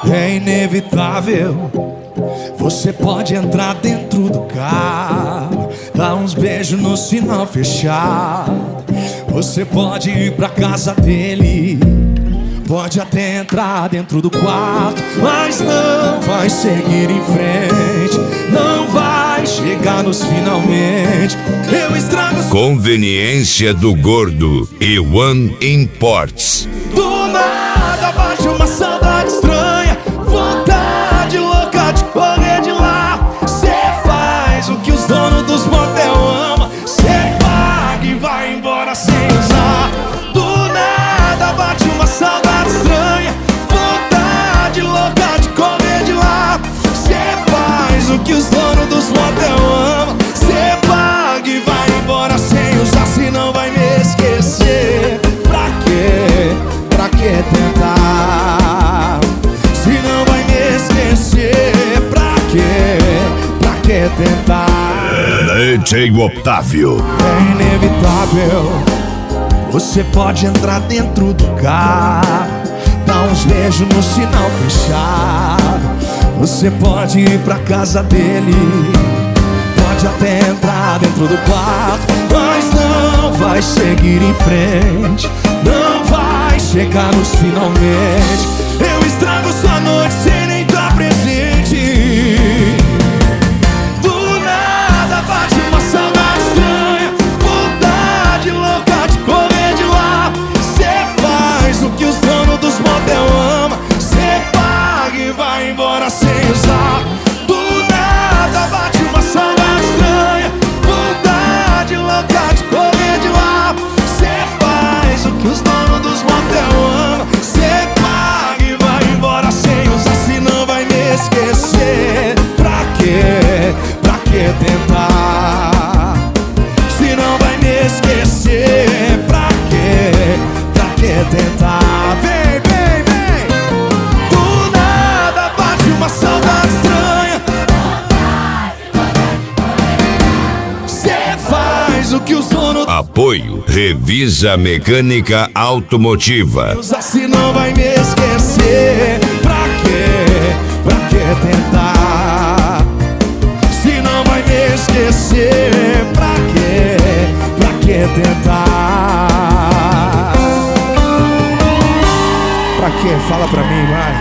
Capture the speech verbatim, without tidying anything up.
É inevitável. Você pode entrar dentro do carro, dar uns beijos no sinal fechado. Você pode ir pra casa dele, pode até entrar dentro do quarto, mas não vai seguir em frente, não vai chegar nos finalmente. Eu estrago. Conveniência do Gordo e One Imports. Do nada bate uma saudade estranha, vontade louca de correr de lá. Cê faz o que os donos dos motel amam, cê paga e vai embora sem usar. Do nada bate uma saudade estranha, vontade louca de correr de lá. Cê faz o que os donos dos motel amam, cê paga e vai embora sem usar. Se não vai me esquecer, pra quê? Pra que tentar? Se não vai me esquecer, pra quê? Pra que tentar? D J Otávio. É inevitável. Você pode entrar dentro do carro, dar uns beijos no sinal fechado. Você pode ir pra casa dele, pode até entrar dentro do quarto, mas não vai seguir em frente, não vai chegar nos finalmente. Eu estrago sua noite sem nem estar presente. Do nada bate uma saudade estranha, vontade louca de correr de lá. Cê faz o que os donos dos motel amam, cê paga e vai embora sem usar. Do nada bate uma saudade estranha, vontade louca de correr de lá. Cê faz o que os donos dos motel amam, cê paga e vai embora sem usar. Se não vai me esquecer, pra quê? Pra que tentar? Se não vai me esquecer, pra quê? Pra que tentar? Vem, vem, vem. Do nada bate uma saudade estranha, cê faz o que os donos. Apoio Revisa Mecânica Automotiva. Se não vai me esquecer, pra quê? Pra que tentar? Se não vai me esquecer, pra quê? Pra que tentar? Pra quê? Fala pra mim, vai.